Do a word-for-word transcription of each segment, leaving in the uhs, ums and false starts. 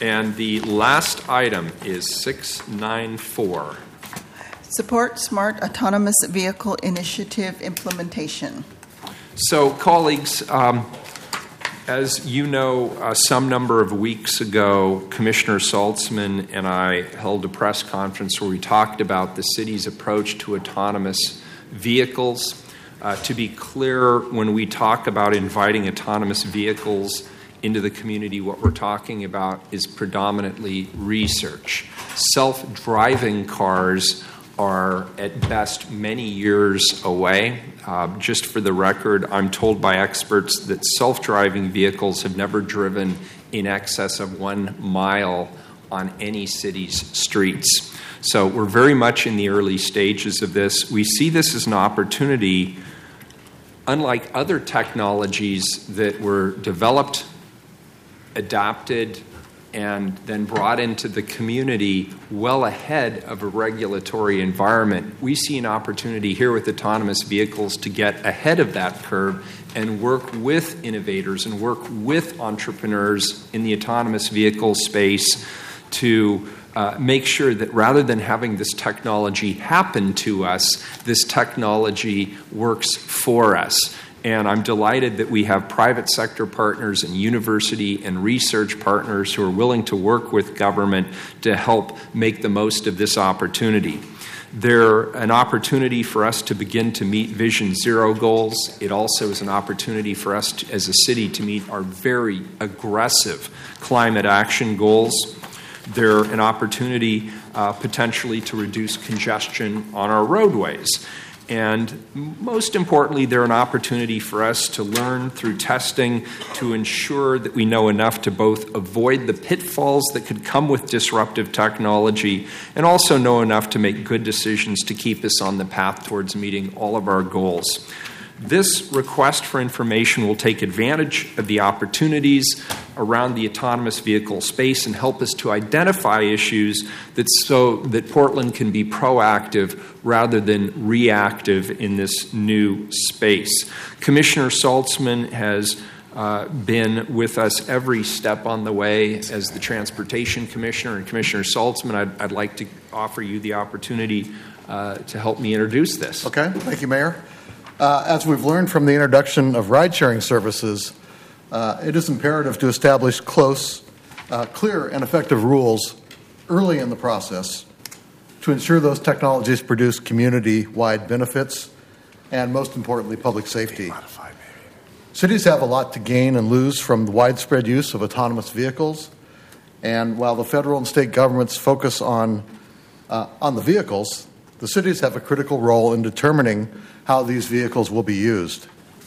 And the last item is six ninety-four. Support Smart Autonomous Vehicle Initiative implementation. So, colleagues, um, as you know, uh, some number of weeks ago, Commissioner Saltzman and I held a press conference where we talked about the city's approach to autonomous vehicles. Uh, to be clear, when we talk about inviting autonomous vehicles into the community, what we're talking about is predominantly research. Self-driving cars are at best many years away. Uh, just for the record, I'm told by experts that self-driving vehicles have never driven in excess of one mile on any city's streets. So we're very much in the early stages of this. We see this as an opportunity, unlike other technologies that were developed, adapted, and then brought into the community well ahead of a regulatory environment. We see an opportunity here with autonomous vehicles to get ahead of that curve and work with innovators and work with entrepreneurs in the autonomous vehicle space to uh, make sure that rather than having this technology happen to us, this technology works for us. And I'm delighted that we have private sector partners and university and research partners who are willing to work with government to help make the most of this opportunity. They're an opportunity for us to begin to meet Vision Zero goals. It also is an opportunity for us to, as a city to meet our very aggressive climate action goals. They're an opportunity uh, potentially to reduce congestion on our roadways. And most importantly, they're an opportunity for us to learn through testing to ensure that we know enough to both avoid the pitfalls that could come with disruptive technology and also know enough to make good decisions to keep us on the path towards meeting all of our goals. This request for information will take advantage of the opportunities around the autonomous vehicle space and help us to identify issues that so that Portland can be proactive rather than reactive in this new space. Commissioner Saltzman has uh, been with us every step on the way as the Transportation Commissioner. And Commissioner Saltzman, I'd, I'd like to offer you the opportunity uh, to help me introduce this. Okay, thank you, Mayor. Uh, as we've learned from the introduction of ride-sharing services, uh, it is imperative to establish close, uh, clear, and effective rules early in the process to ensure those technologies produce community-wide benefits and, most importantly, public safety. Cities have a lot to gain and lose from the widespread use of autonomous vehicles, and while the federal and state governments focus on, uh, on the vehicles, the cities have a critical role in determining how these vehicles will be used.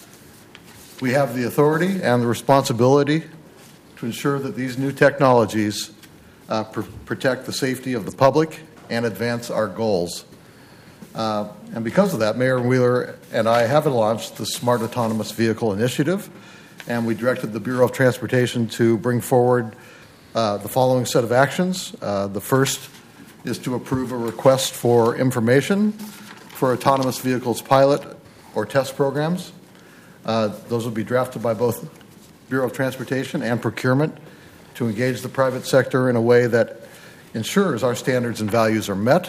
We have the authority and the responsibility to ensure that these new technologies uh, pr- protect the safety of the public and advance our goals. Uh, and because of that, Mayor Wheeler and I have launched the Smart Autonomous Vehicle Initiative, and we directed the Bureau of Transportation to bring forward uh, the following set of actions. Uh, the first is to approve a request for information for autonomous vehicles pilot or test programs. Uh, those will be drafted by both Bureau of Transportation and Procurement to engage the private sector in a way that ensures our standards and values are met.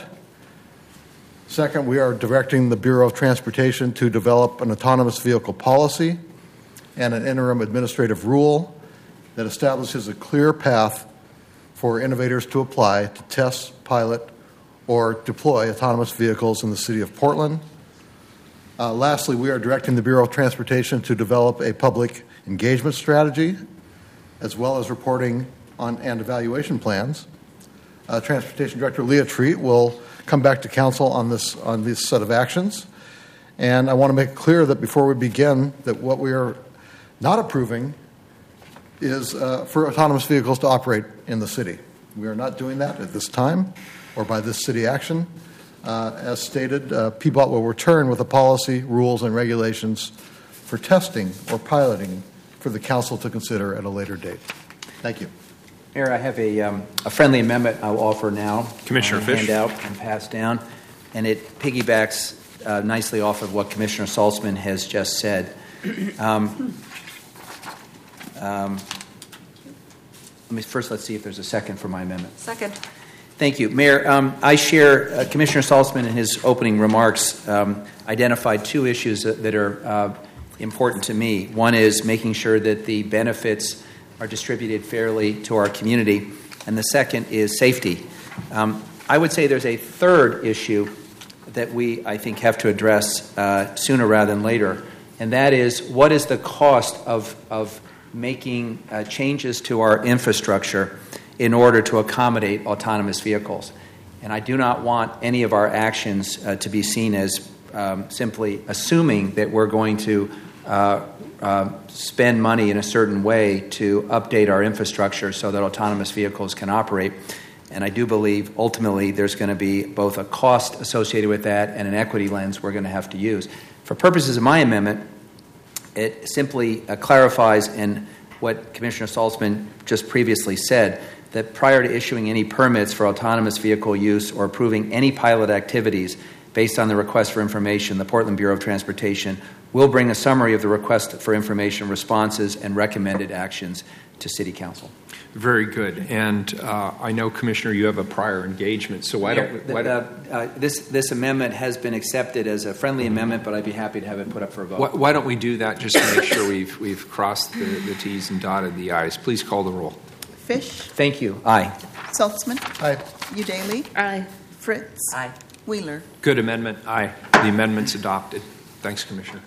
Second, we are directing the Bureau of Transportation to develop an autonomous vehicle policy and an interim administrative rule that establishes a clear path for innovators to apply to test, pilot, or deploy autonomous vehicles in the city of Portland. Uh, lastly, we are directing the Bureau of Transportation to develop a public engagement strategy, as well as reporting on and evaluation plans. Uh, Transportation Director Leah Treat will come back to Council on this on this set of actions. And I want to make it clear that before we begin, that what we are not approving is uh, for autonomous vehicles to operate in the city. We are not doing that at this time or by this city action. Uh, as stated, uh, P B O T will return with a policy, rules, and regulations for testing or piloting for the council to consider at a later date. Thank you. Mayor, I have a, um, a friendly amendment I'll offer now. Commissioner uh, Fish. Hand out and pass down. And it piggybacks uh, nicely off of what Commissioner Saltzman has just said. Um, um, let me first let's see if there's a second for my amendment. Second. Thank you. Mayor, um, I share uh, Commissioner Saltzman in his opening remarks um, identified two issues that, that are uh, important to me. One is making sure that the benefits are distributed fairly to our community, and the second is safety. Um, I would say there's a third issue that we, I think, have to address uh, sooner rather than later, and that is what is the cost of, of making uh, changes to our infrastructure in order to accommodate autonomous vehicles. And I do not want any of our actions uh, to be seen as um, simply assuming that we're going to uh, uh, spend money in a certain way to update our infrastructure so that autonomous vehicles can operate. And I do believe ultimately there's going to be both a cost associated with that and an equity lens we're going to have to use. For purposes of my amendment, it simply uh, clarifies in what Commissioner Saltzman just previously said, that prior to issuing any permits for autonomous vehicle use or approving any pilot activities based on the request for information, the Portland Bureau of Transportation will bring a summary of the request for information responses and recommended actions to City Council. Very good. And uh, I know, Commissioner, you have a prior engagement, so why don't we... Why don't, uh, uh, this, this amendment has been accepted as a friendly amendment, but I'd be happy to have it put up for a vote. Why, why don't we do that just to make sure we've, we've crossed the, the T's and dotted the I's? Please call the roll. Fish. Thank you. Aye. Saltzman. Aye. Udaly. Aye. Fritz. Aye. Wheeler. Good amendment. Aye. The amendment's adopted. Thanks, Commissioner.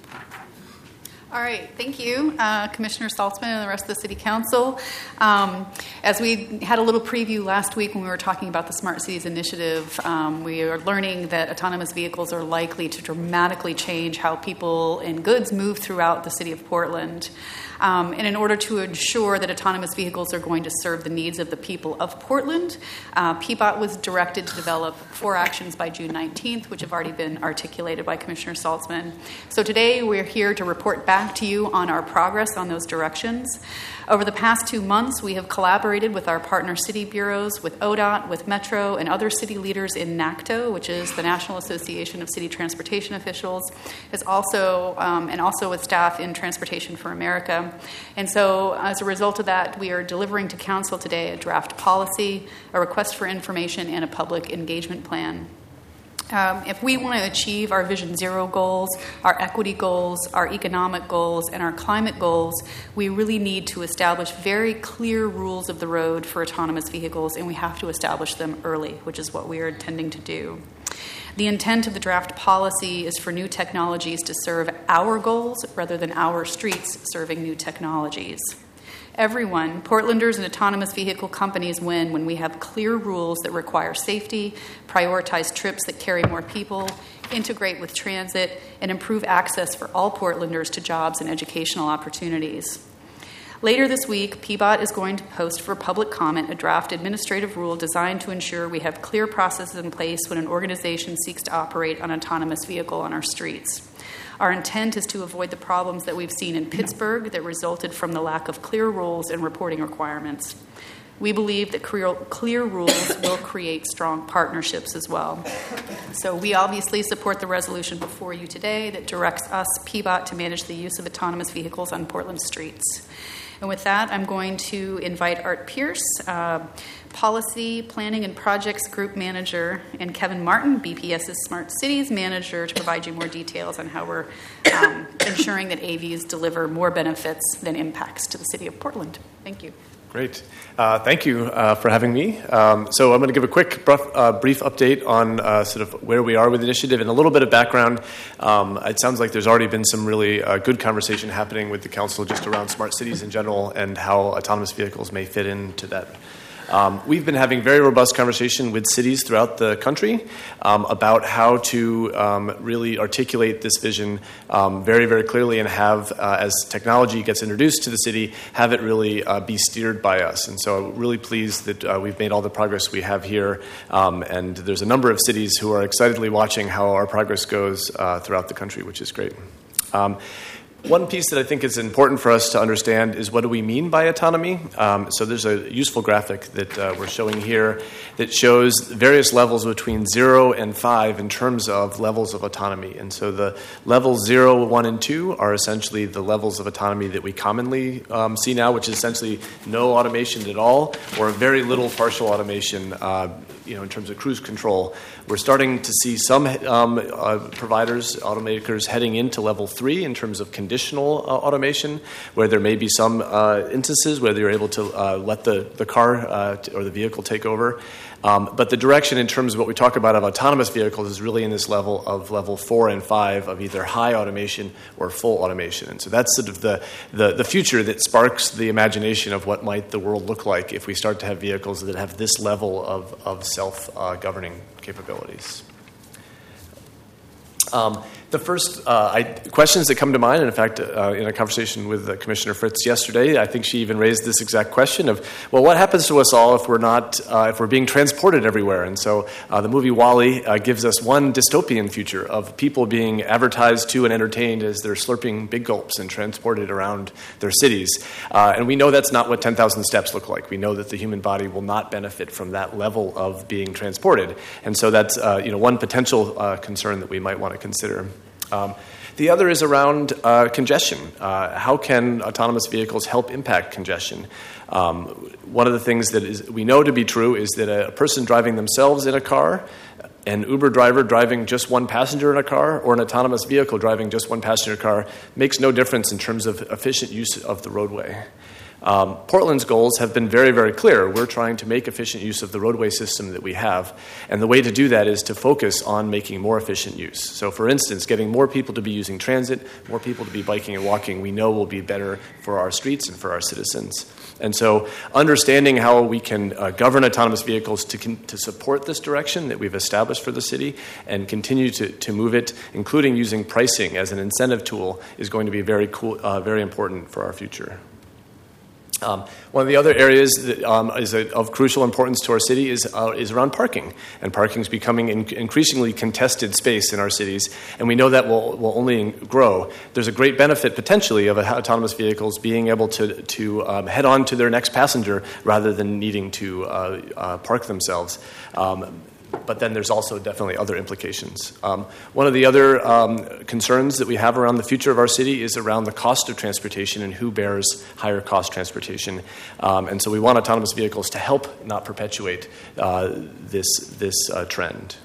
All right, thank you, uh, Commissioner Saltzman and the rest of the City Council. Um, as we had a little preview last week when we were talking about the Smart Cities Initiative, um, we are learning that autonomous vehicles are likely to dramatically change how people and goods move throughout the city of Portland. Um, and in order to ensure that autonomous vehicles are going to serve the needs of the people of Portland, uh, P B O T was directed to develop four actions by June nineteenth, which have already been articulated by Commissioner Saltzman. So today we're here to report back to you on our progress on those directions. Over the past two months, we have collaborated with our partner city bureaus, with O D O T, with Metro, and other city leaders in NACTO, which is the National Association of City Transportation Officials, is also um, and also with staff in Transportation for America. And so as a result of that, we are delivering to Council today a draft policy, a request for information, and a public engagement plan. Um, if we want to achieve our Vision Zero goals, our equity goals, our economic goals, and our climate goals, we really need to establish very clear rules of the road for autonomous vehicles, and we have to establish them early, which is what we are intending to do. The intent of the draft policy is for new technologies to serve our goals rather than our streets serving new technologies. Everyone, Portlanders and autonomous vehicle companies, win when we have clear rules that require safety, prioritize trips that carry more people, integrate with transit, and improve access for all Portlanders to jobs and educational opportunities. Later this week, P B O T is going to post for public comment a draft administrative rule designed to ensure we have clear processes in place when an organization seeks to operate an autonomous vehicle on our streets. Our intent is to avoid the problems that we've seen in Pittsburgh that resulted from the lack of clear rules and reporting requirements. We believe that clear, clear rules will create strong partnerships as well. So we obviously support the resolution before you today that directs us, P B O T, to manage the use of autonomous vehicles on Portland streets. And with that, I'm going to invite Art Pierce, uh, Policy, Planning, and Projects Group Manager, and Kevin Martin, BPS's Smart Cities Manager, to provide you more details on how we're um, ensuring that A Vs deliver more benefits than impacts to the city of Portland. Thank you. Great. Uh, thank you uh, for having me. Um, so I'm going to give a quick brief, uh, brief update on uh, sort of where we are with the initiative and a little bit of background. Um, it sounds like there's already been some really uh, good conversation happening with the council just around smart cities in general and how autonomous vehicles may fit into that. Um, we've been having very robust conversation with cities throughout the country um, about how to um, really articulate this vision um, very, very clearly and have, uh, as technology gets introduced to the city, have it really uh, be steered by us. And so I'm really pleased that uh, we've made all the progress we have here. Um, and there's a number of cities who are excitedly watching how our progress goes uh, throughout the country, which is great. Um, one piece that I think is important for us to understand is what do we mean by autonomy? Um, so there's a useful graphic that uh, we're showing here that shows various levels between zero and five in terms of levels of autonomy. And so the levels zero, one, and two are essentially the levels of autonomy that we commonly um, see now, which is essentially no automation at all or very little partial automation uh, you know, in terms of cruise control. We're starting to see some um, uh, providers, automakers, heading into level three in terms of conditional uh, automation, where there may be some uh, instances where you're able to uh, let the, the car uh, t- or the vehicle take over. Um, but the direction in terms of what we talk about of autonomous vehicles is really in this level of level four and five of either high automation or full automation. And so that's sort of the, the, the future that sparks the imagination of what might the world look like if we start to have vehicles that have this level of, of self-governing uh, capabilities. Um, the first uh, I, questions that come to mind, and in fact, uh, in a conversation with uh, Commissioner Fritz yesterday, I think she even raised this exact question of, well, what happens to us all if we're not, uh, if we're being transported everywhere? And so uh, the movie WALL-E uh, gives us one dystopian future of people being advertised to and entertained as they're slurping big gulps and transported around their cities. Uh, and we know that's not what ten thousand steps look like. We know that the human body will not benefit from that level of being transported. And so that's uh, you know one potential uh, concern that we might want to consider. Um, the other is around uh, congestion. Uh, how can autonomous vehicles help impact congestion? Um, one of the things that is, we know to be true is that a person driving themselves in a car, an Uber driver driving just one passenger in a car, or an autonomous vehicle driving just one passenger car makes no difference in terms of efficient use of the roadway. Um, Portland's goals have been very, very clear. We're trying to make efficient use of the roadway system that we have, and the way to do that is to focus on making more efficient use. So, for instance, getting more people to be using transit, more people to be biking and walking, we know will be better for our streets and for our citizens. And so understanding how we can uh, govern autonomous vehicles to con- to support this direction that we've established for the city and continue to, to move it, including using pricing as an incentive tool, is going to be very cool, uh, very important for our future. Um, one of the other areas that um, is a, of crucial importance to our city is uh, is around parking, and parking is becoming in, increasingly contested space in our cities, and we know that will will only grow. There's a great benefit potentially of autonomous vehicles being able to to um, head on to their next passenger rather than needing to uh, uh, park themselves. Um, But then there's also definitely other implications. Um, one of the other um, concerns that we have around the future of our city is around the cost of transportation and who bears higher cost transportation. Um, and so we want autonomous vehicles to help not perpetuate uh, this, this uh, trend.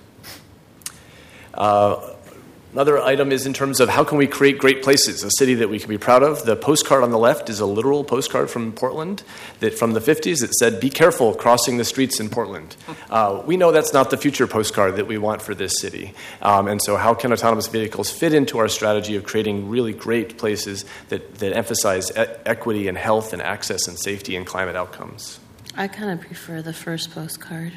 Uh, Another item is in terms of how can we create great places, a city that we can be proud of. The postcard on the left is a literal postcard from Portland that from the fifties that said, "Be careful crossing the streets in Portland." Uh, we know that's not the future postcard that we want for this city. Um, and so how can autonomous vehicles fit into our strategy of creating really great places that, that emphasize e- equity and health and access and safety and climate outcomes? I kind of prefer the first postcard.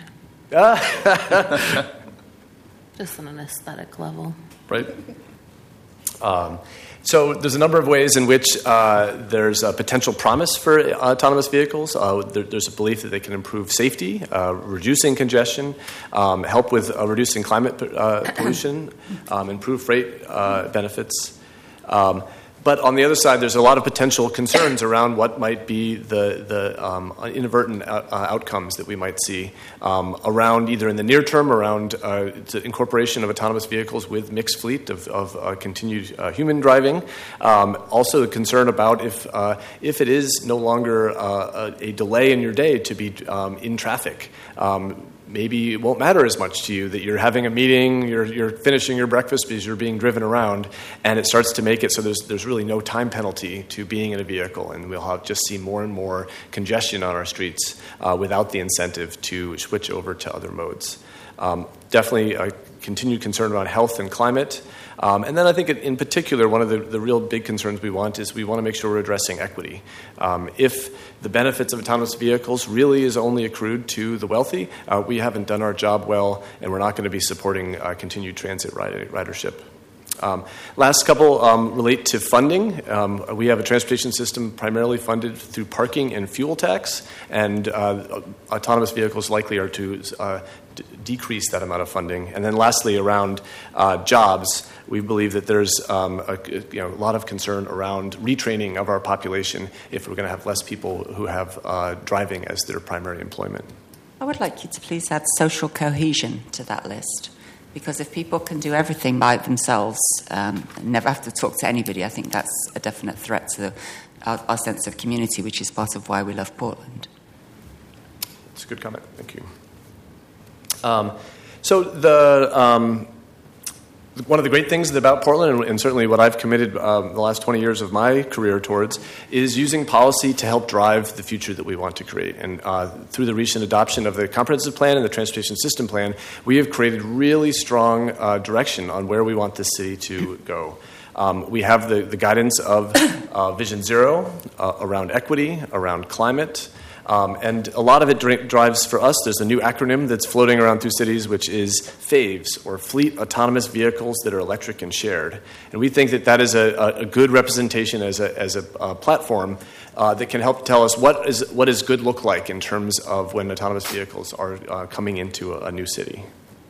Just on an aesthetic level. Right. Um, so there's a number of ways in which uh, there's a potential promise for autonomous vehicles. Uh, there, there's a belief that they can improve safety, uh, reducing congestion, um, help with uh, reducing climate uh, pollution, um, improve freight uh, benefits. Um, But on the other side, there's a lot of potential concerns around what might be the, the um, inadvertent uh, outcomes that we might see um, around either in the near term, around uh, the incorporation of autonomous vehicles with mixed fleet of, of uh, continued uh, human driving. Um, also, the concern about if uh, if it is no longer uh, a, a delay in your day to be um, in traffic. Um, Maybe it won't matter as much to you that you're having a meeting, you're you're finishing your breakfast because you're being driven around, and it starts to make it so there's there's really no time penalty to being in a vehicle, and we'll have just see more and more congestion on our streets uh, without the incentive to switch over to other modes. Um, definitely a continued concern around health and climate. Um, and then I think in particular, one of the, the real big concerns we want is we want to make sure we're addressing equity. Um, if the benefits of autonomous vehicles really is only accrued to the wealthy, uh, we haven't done our job well, and we're not going to be supporting uh, continued transit rider, ridership. Um, last couple um, relate to funding. Um, we have a transportation system primarily funded through parking and fuel tax, and uh, autonomous vehicles likely are to uh, d- decrease that amount of funding. And then lastly, around uh, jobs, we believe that there's um, a, you know, a lot of concern around retraining of our population if we're going to have less people who have uh, driving as their primary employment. I would like you to please add social cohesion to that list. Because if people can do everything by themselves um, and never have to talk to anybody, I think that's a definite threat to our, our sense of community, which is part of why we love Portland. That's a good comment. Thank you. Um, so the um, one of the great things about Portland, and, and certainly what I've committed um, the last twenty years of my career towards, is using policy to help drive the future that we want to create. And uh, through the recent adoption of the Comprehensive Plan and the Transportation System Plan, we have created really strong uh, direction on where we want this city to go. Um, we have the, the guidance of uh, Vision Zero uh, around equity, around climate. Um, and a lot of it dri- drives for us. There's a new acronym that's floating around through cities, which is FAVES, or Fleet Autonomous Vehicles that are Electric and Shared. And we think that that is a, a good representation as a, as a uh, platform uh, that can help tell us what is what does good look like in terms of when autonomous vehicles are uh, coming into a, a new city.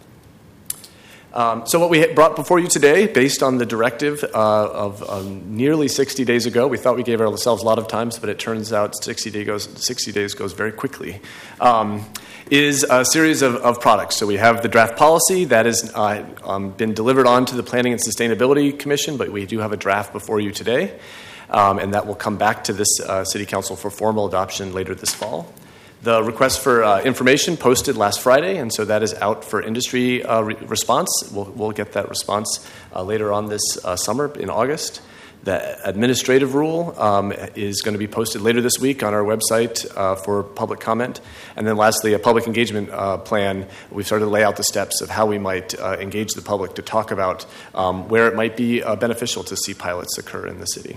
Um, so what we brought before you today, based on the directive uh, of um, nearly sixty days ago, we thought we gave ourselves a lot of time, but it turns out sixty, day goes, sixty days goes very quickly, um, is a series of, of products. So we have the draft policy that has uh, um, been delivered on to the Planning and Sustainability Commission, but we do have a draft before you today, um, and that will come back to this uh, City Council for formal adoption later this fall. The request for uh, information posted last Friday, and so that is out for industry uh, re- response. We'll, we'll get that response uh, later on this uh, summer in August. The administrative rule um, is going to be posted later this week on our website uh, for public comment. And then lastly, a public engagement uh, plan. We've started to lay out the steps of how we might uh, engage the public to talk about um, where it might be uh, beneficial to see pilots occur in the city.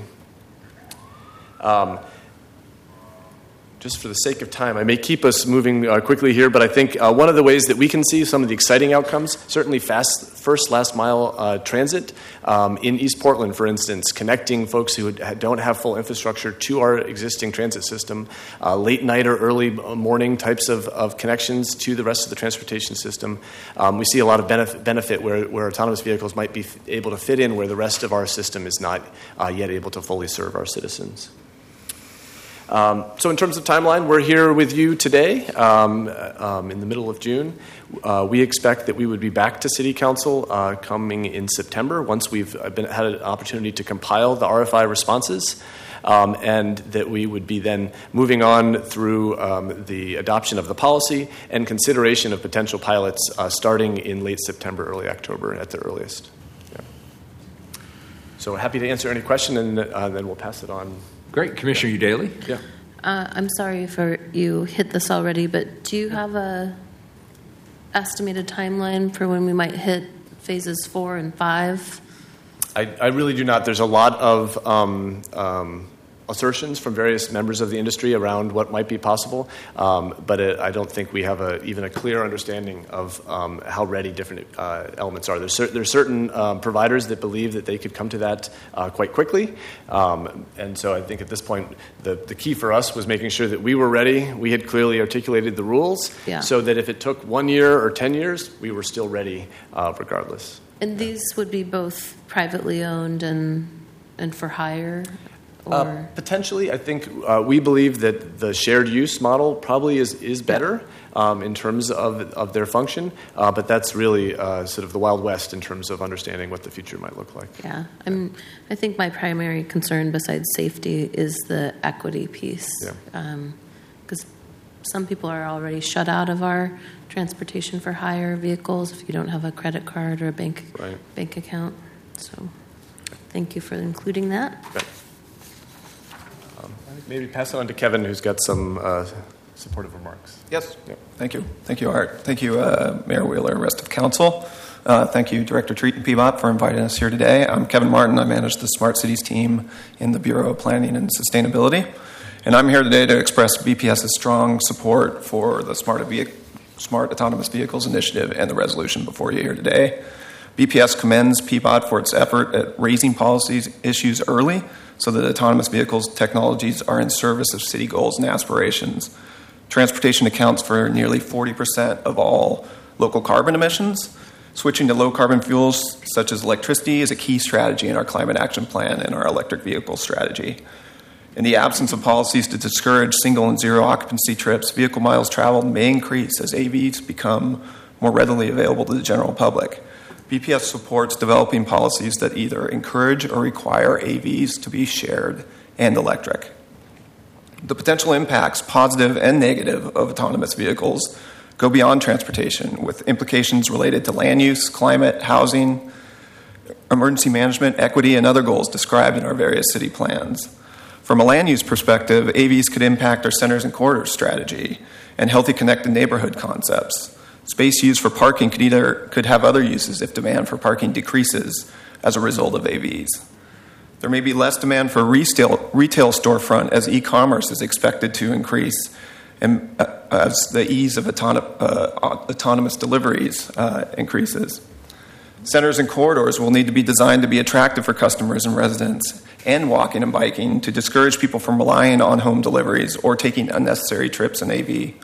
Um, Just for the sake of time, I may keep us moving uh, quickly here, but I think uh, one of the ways that we can see some of the exciting outcomes, certainly fast, first last mile uh, transit um, in East Portland, for instance, connecting folks who don't have full infrastructure to our existing transit system, uh, late night or early morning types of, of connections to the rest of the transportation system. Um, we see a lot of benefit, benefit where, where autonomous vehicles might be f- able to fit in where the rest of our system is not uh, yet able to fully serve our citizens. Um, so in terms of timeline, we're here with you today um, um, in the middle of June. Uh, we expect that we would be back to City Council uh, coming in September once we've been, had an opportunity to compile the R F I responses, um, and that we would be then moving on through um, the adoption of the policy and consideration of potential pilots uh, starting in late September, early October at the earliest. Yeah. So happy to answer any question, and uh, then we'll pass it on. Great. Commissioner Udaly? Yeah. Uh, I'm sorry if you hit this already, but do you have a estimated timeline for when we might hit phases four and five? I, I really do not. There's a lot of um, um, assertions from various members of the industry around what might be possible, um, but it, I don't think we have a, even a clear understanding of um, how ready different uh, elements are. There's, cer- there's certain um, providers that believe that they could come to that uh, quite quickly, um, and so I think at this point the, the key for us was making sure that we were ready. We had clearly articulated the rules, yeah. so that if it took one year or ten years, we were still ready uh, regardless. And these would be both privately owned and and for hire? Or? Uh, potentially, I think uh, we believe that the shared use model probably is, is better um, in terms of, of their function, uh, but that's really uh, sort of the Wild West in terms of understanding what the future might look like. Yeah, I'm, I think my primary concern besides safety is the equity piece. Because um, some people are already shut out of our transportation for hire vehicles if you don't have a credit card or a bank, right. bank account. So thank you for including that. Okay. Maybe pass it on to Kevin, who's got some uh, supportive remarks. Yes. Yep. Thank you. Thank you, Art. Thank you, uh, Mayor Wheeler, rest of council. Uh, thank you, Director Treat and P B O P, for inviting us here today. I'm Kevin Martin. I manage the Smart Cities team in the Bureau of Planning and Sustainability. And I'm here today to express BPS's strong support for the Smart, Ve- Smart Autonomous Vehicles Initiative and the resolution before you here today. B P S commends P B O T for its effort at raising policy issues early so that autonomous vehicles technologies are in service of city goals and aspirations. Transportation accounts for nearly forty percent of all local carbon emissions. Switching to low-carbon fuels such as electricity is a key strategy in our climate action plan and our electric vehicle strategy. In the absence of policies to discourage single and zero occupancy trips, vehicle miles traveled may increase as A Vs become more readily available to the general public. B P S supports developing policies that either encourage or require A Vs to be shared and electric. The potential impacts, positive and negative, of autonomous vehicles go beyond transportation, with implications related to land use, climate, housing, emergency management, equity, and other goals described in our various city plans. From a land use perspective, A Vs could impact our centers and corridors strategy and healthy connected neighborhood concepts. Space used for parking could either could have other uses if demand for parking decreases as a result of A Vs. There may be less demand for retail, retail storefront as e-commerce is expected to increase and uh, as the ease of autonom- uh, autonomous deliveries uh, increases. Centers and corridors will need to be designed to be attractive for customers and residents and walking and biking to discourage people from relying on home deliveries or taking unnecessary trips in A V.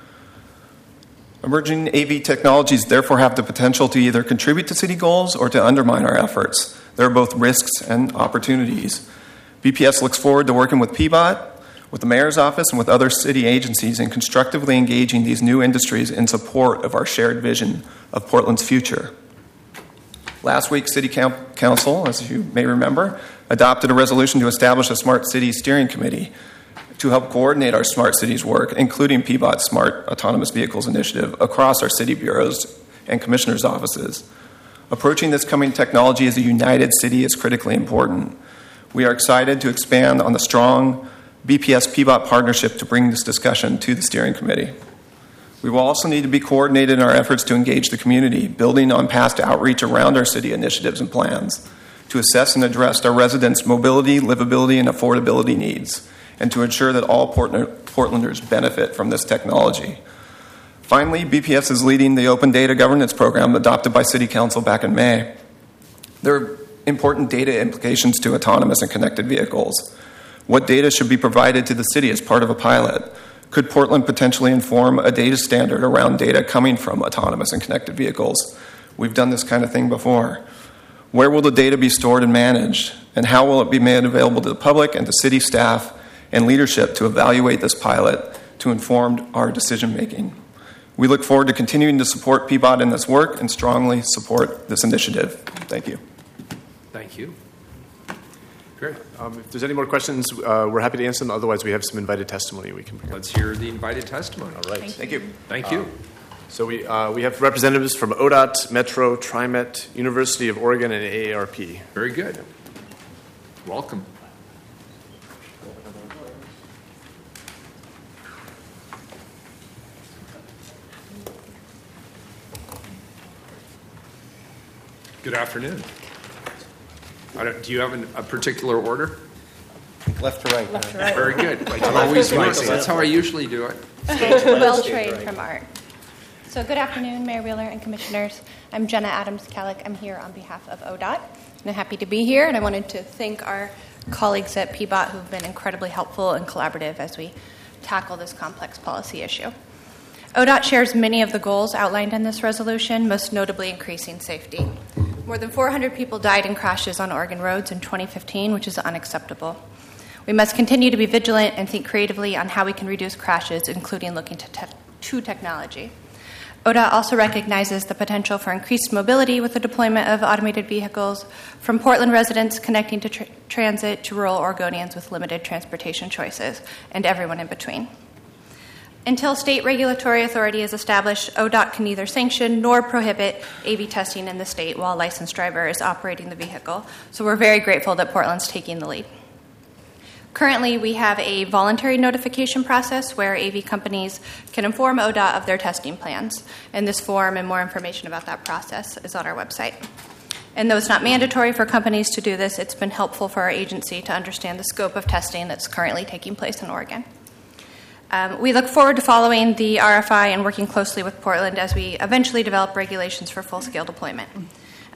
Emerging A V technologies therefore have the potential to either contribute to city goals or to undermine our efforts. There are both risks and opportunities. B P S looks forward to working with P B O T, with the Mayor's Office, and with other city agencies in constructively engaging these new industries in support of our shared vision of Portland's future. Last week, City Council, as you may remember, adopted a resolution to establish a Smart Cities Steering Committee to help coordinate our Smart Cities work, including P B O T's Smart Autonomous Vehicles Initiative, across our city bureaus and commissioners' offices. Approaching this coming technology as a united city is critically important. We are excited to expand on the strong B P S-P B O T partnership to bring this discussion to the steering committee. We will also need to be coordinated in our efforts to engage the community, building on past outreach around our city initiatives and plans, to assess and address our residents' mobility, livability, and affordability needs, and to ensure that all Portlanders benefit from this technology. Finally, B P S is leading the Open Data Governance Program adopted by City Council back in May. There are important data implications to autonomous and connected vehicles. What data should be provided to the city as part of a pilot? Could Portland potentially inform a data standard around data coming from autonomous and connected vehicles? We've done this kind of thing before. Where will the data be stored and managed? And how will it be made available to the public and to city staff and leadership to evaluate this pilot to inform our decision making? We look forward to continuing to support P B O T in this work and strongly support this initiative. Thank you. Thank you. Great. Um, if there's any more questions, uh, we're happy to answer them. Otherwise, we have some invited testimony we can bring. Let's hear the invited testimony. All right. Thank you. Thank you. Um, so we uh, we have representatives from O D O T, Metro, TriMet, University of Oregon, and A A R P. Very good. Welcome. Good afternoon. I don't, do you have an, a particular order? Left to right. Left to right. Very good. Like always do it. That's how I usually do it. Well trained from Art. So good afternoon, Mayor Wheeler and Commissioners. I'm Jenna Adams-Kallick. I'm here on behalf of O D O T, and I'm happy to be here. And I wanted to thank our colleagues at P B O T who've been incredibly helpful and collaborative as we tackle this complex policy issue. O D O T shares many of the goals outlined in this resolution, most notably increasing safety. More than four hundred people died in crashes on Oregon roads in twenty fifteen, which is unacceptable. We must continue to be vigilant and think creatively on how we can reduce crashes, including looking to, te- to technology. O D O T also recognizes the potential for increased mobility with the deployment of automated vehicles, from Portland residents connecting to tr- transit to rural Oregonians with limited transportation choices, and everyone in between. Until state regulatory authority is established, O D O T can neither sanction nor prohibit A V testing in the state while a licensed driver is operating the vehicle. So we're very grateful that Portland's taking the lead. Currently, we have a voluntary notification process where A V companies can inform O D O T of their testing plans. And this form and more information about that process is on our website. And though it's not mandatory for companies to do this, it's been helpful for our agency to understand the scope of testing that's currently taking place in Oregon. Um, we look forward to following the R F I and working closely with Portland as we eventually develop regulations for full-scale deployment.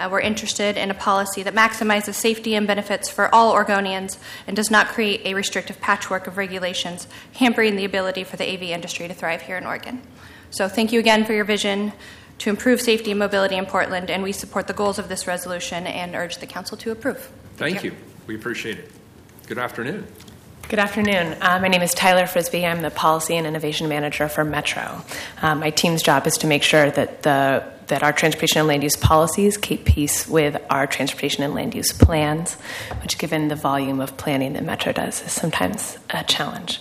Uh, we're interested in a policy that maximizes safety and benefits for all Oregonians and does not create a restrictive patchwork of regulations, hampering the ability for the A V industry to thrive here in Oregon. So thank you again for your vision to improve safety and mobility in Portland, and we support the goals of this resolution and urge the council to approve. Thank, Thank you. you. We appreciate it. Good afternoon. Good afternoon. Uh, my name is Tyler Frisbee. I'm the Policy and Innovation Manager for Metro. Um, my team's job is to make sure that the that our transportation and land use policies keep pace with our transportation and land use plans, which, given the volume of planning that Metro does, is sometimes a challenge.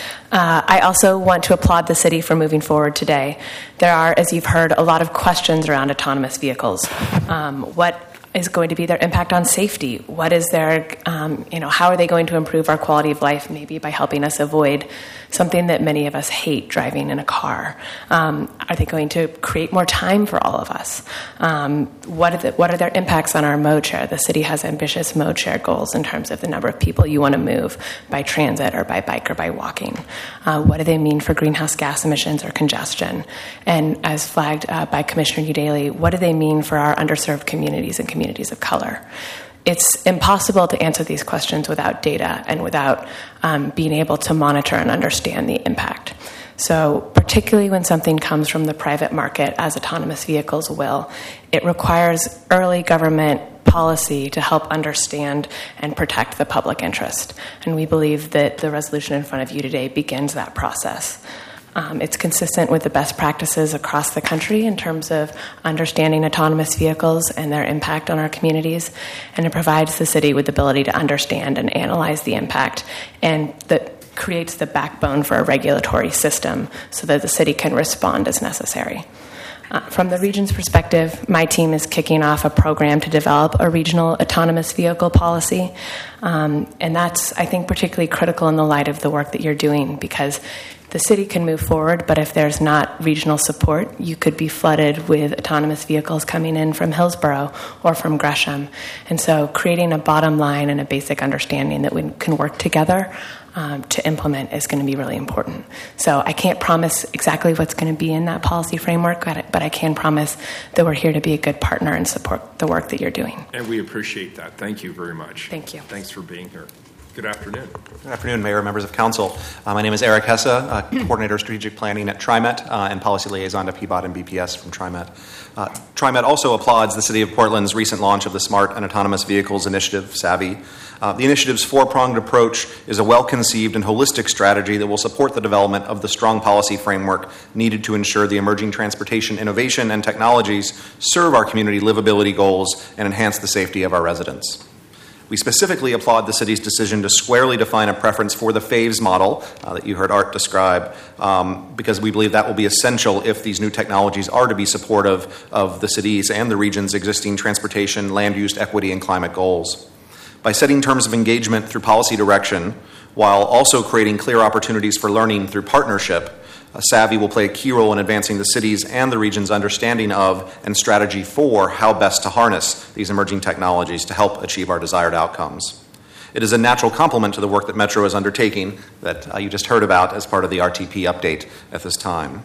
Uh, I also want to applaud the city for moving forward today. There are, as you've heard, a lot of questions around autonomous vehicles. Um, what is going to be their impact on safety? What is their, um, you know, how are they going to improve our quality of life, maybe by helping us avoid something that many of us hate, driving in a car? Um, are they going to create more time for all of us? Um, what, are the, what are their impacts on our mode share? The city has ambitious mode share goals in terms of the number of people you want to move by transit or by bike or by walking. Uh, what do they mean for greenhouse gas emissions or congestion? And as flagged uh, by Commissioner Udaley, what do they mean for our underserved communities and communities communities of color? It's impossible to answer these questions without data and without um, being able to monitor and understand the impact. So particularly when something comes from the private market, as autonomous vehicles will, it requires early government policy to help understand and protect the public interest. And we believe that the resolution in front of you today begins that process. Um, it's consistent with the best practices across the country in terms of understanding autonomous vehicles and their impact on our communities, and it provides the city with the ability to understand and analyze the impact, and that creates the backbone for a regulatory system so that the city can respond as necessary. Uh, from the region's perspective, my team is kicking off a program to develop a regional autonomous vehicle policy, um, and that's, I think, particularly critical in the light of the work that you're doing, because the city can move forward, but if there's not regional support, you could be flooded with autonomous vehicles coming in from Hillsborough or from Gresham. And so creating a bottom line and a basic understanding that we can work together um, to implement is going to be really important. So I can't promise exactly what's going to be in that policy framework, but I can promise that we're here to be a good partner and support the work that you're doing. And we appreciate that. Thank you very much. Thank you. Thanks for being here. Good afternoon. Good afternoon, Mayor, members of Council. Uh, my name is Eric Hesse, uh, Coordinator of Strategic Planning at TriMet uh, and Policy Liaison to P B O T and B P S from TriMet. Uh, TriMet also applauds the City of Portland's recent launch of the Smart and Autonomous Vehicles Initiative, SAVVY. Uh, the initiative's four-pronged approach is a well-conceived and holistic strategy that will support the development of the strong policy framework needed to ensure the emerging transportation innovation and technologies serve our community livability goals and enhance the safety of our residents. We specifically applaud the city's decision to squarely define a preference for the FAVES model uh, that you heard Art describe, um, because we believe that will be essential if these new technologies are to be supportive of the city's and the region's existing transportation, land use, equity, and climate goals. By setting terms of engagement through policy direction, while also creating clear opportunities for learning through partnership, Uh, SAVVY will play a key role in advancing the city's and the region's understanding of and strategy for how best to harness these emerging technologies to help achieve our desired outcomes. It is a natural complement to the work that Metro is undertaking that uh, you just heard about as part of the R T P update at this time.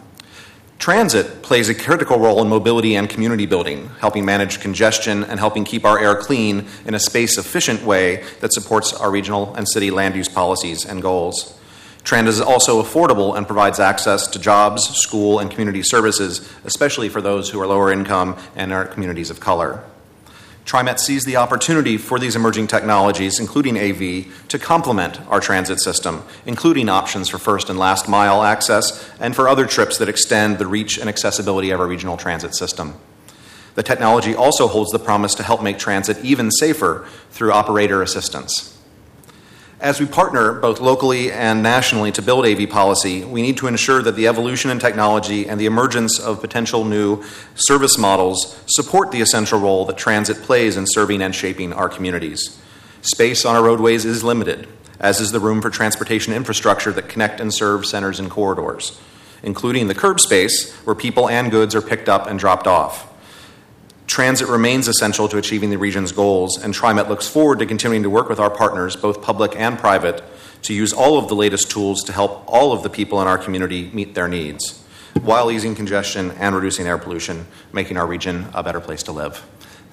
Transit plays a critical role in mobility and community building, helping manage congestion and helping keep our air clean in a space-efficient way that supports our regional and city land use policies and goals. Transit is also affordable and provides access to jobs, school, and community services, especially for those who are lower income and are communities of color. TriMet sees the opportunity for these emerging technologies, including A V, to complement our transit system, including options for first and last mile access and for other trips that extend the reach and accessibility of our regional transit system. The technology also holds the promise to help make transit even safer through operator assistance. As we partner both locally and nationally to build A V policy, we need to ensure that the evolution in technology and the emergence of potential new service models support the essential role that transit plays in serving and shaping our communities. Space on our roadways is limited, as is the room for transportation infrastructure that connect and serve centers and corridors, including the curb space where people and goods are picked up and dropped off. Transit remains essential to achieving the region's goals, and TriMet looks forward to continuing to work with our partners, both public and private, to use all of the latest tools to help all of the people in our community meet their needs, while easing congestion and reducing air pollution, making our region a better place to live.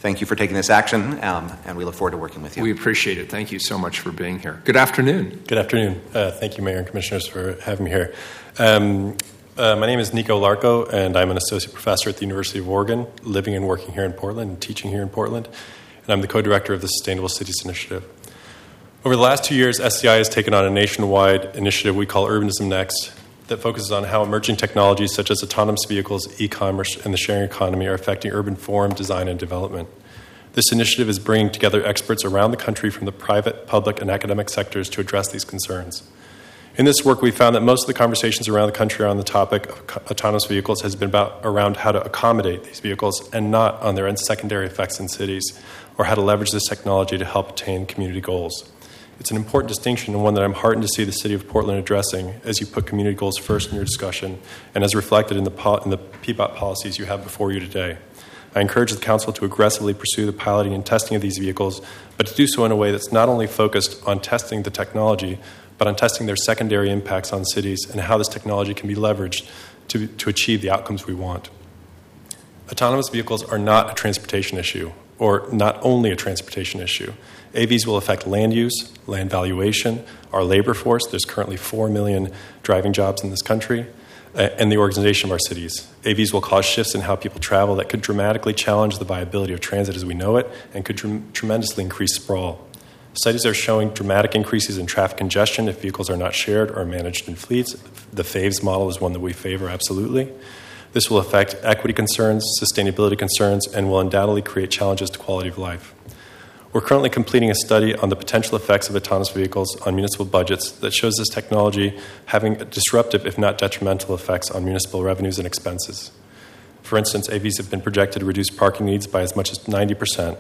thank you for taking this action, um, and we look forward to working with you. We appreciate it. Thank you so much for being here. Good afternoon. Good afternoon. Uh, thank you, Mayor and Commissioners, for having me here. Um, uh, my name is Nico Larco, and I'm an associate professor at the University of Oregon, living and working here in Portland and teaching here in Portland, and I'm the co-director of the Sustainable Cities Initiative. Over the last two years, S C I has taken on a nationwide initiative we call Urbanism Next that focuses on how emerging technologies such as autonomous vehicles, e-commerce, and the sharing economy are affecting urban form, design, and development. This initiative is bringing together experts around the country from the private, public, and academic sectors to address these concerns. In this work, we found that most of the conversations around the country on the topic of autonomous vehicles has been about around how to accommodate these vehicles and not on their secondary effects in cities or how to leverage this technology to help attain community goals. It's an important distinction and one that I'm heartened to see the City of Portland addressing as you put community goals first in your discussion and as reflected in the, po- in the P B O T policies you have before you today. I encourage the Council to aggressively pursue the piloting and testing of these vehicles, but to do so in a way that's not only focused on testing the technology, but on testing their secondary impacts on cities and how this technology can be leveraged to, to achieve the outcomes we want. Autonomous vehicles are not a transportation issue, or not only a transportation issue. A Vs will affect land use, land valuation, our labor force. There's currently four million driving jobs in this country, uh, and the organization of our cities. A Vs will cause shifts in how people travel that could dramatically challenge the viability of transit as we know it and could tr- tremendously increase sprawl. Studies are showing dramatic increases in traffic congestion if vehicles are not shared or managed in fleets. The FAVES model is one that we favor absolutely. This will affect equity concerns, sustainability concerns, and will undoubtedly create challenges to quality of life. We're currently completing a study on the potential effects of autonomous vehicles on municipal budgets that shows this technology having disruptive, if not detrimental, effects on municipal revenues and expenses. For instance, A Vs have been projected to reduce parking needs by as much as ninety percent.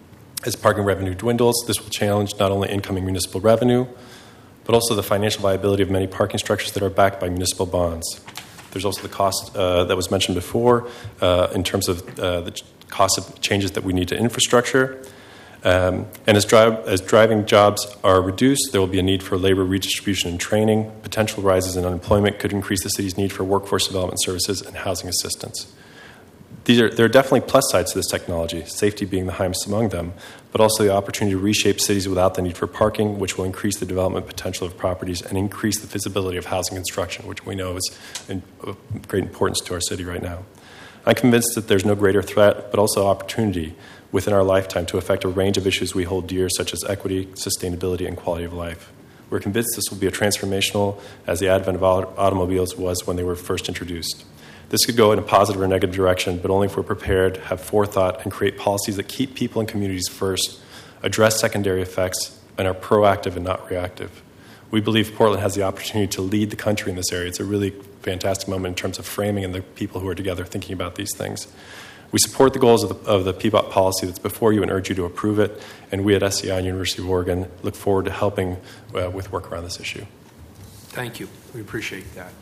As parking revenue dwindles, this will challenge not only incoming municipal revenue, but also the financial viability of many parking structures that are backed by municipal bonds. There's also the cost uh, that was mentioned before uh, in terms of uh, the cost of changes that we need to infrastructure. Um, and as, drive, as driving jobs are reduced, there will be a need for labor redistribution and training. Potential rises in unemployment could increase the city's need for workforce development services and housing assistance. These are, there are definitely plus sides to this technology, safety being the highest among them, but also the opportunity to reshape cities without the need for parking, which will increase the development potential of properties and increase the visibility of housing construction, which we know is of great importance to our city right now. I'm convinced that there's no greater threat, but also opportunity within our lifetime to affect a range of issues we hold dear, such as equity, sustainability, and quality of life. We're convinced this will be a transformational as the advent of automobiles was when they were first introduced. This could go in a positive or negative direction, but only if we're prepared, have forethought, and create policies that keep people and communities first, address secondary effects, and are proactive and not reactive. We believe Portland has the opportunity to lead the country in this area. It's a really fantastic moment in terms of framing and the people who are together thinking about these things. We support the goals of the, of the P B O T policy that's before you and urge you to approve it, and we at S C I and University of Oregon look forward to helping uh, with work around this issue. Thank you. We appreciate that.